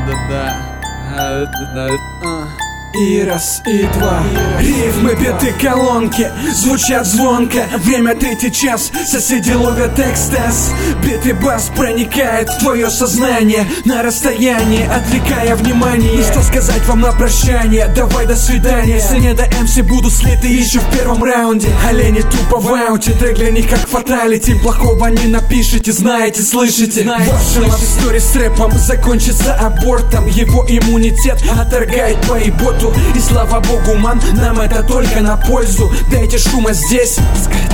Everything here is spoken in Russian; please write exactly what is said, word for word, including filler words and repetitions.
Да-да-да. И раз, и два. Рифмы, биты, колонки звучат звонко. Время третий час, соседи ловят экстаз. Бит и бас проникает в твое сознание на расстоянии, отвлекая внимание. И что сказать вам на прощание? Давай до свидания. Если не до МС будут слиты еще в первом раунде. Олени тупо в ауте, трек для них как фаталити. Плохого не напишите, знаете, слышите. Ваша лав-стори с рэпом закончится абортом. Его иммунитет отторгает поеботу. И слава богу, ман, нам это только на пользу. Дайте шума здесь.